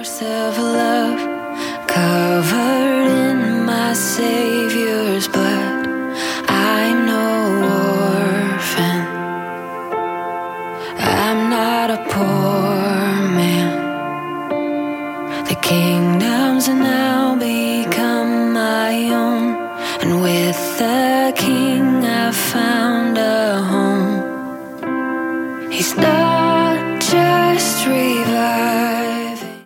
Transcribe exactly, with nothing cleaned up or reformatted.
of love, covered in my Savior's blood. I'm no orphan, I'm not a poor man. The kingdom's now become my own, and with the King I've found a home. He's not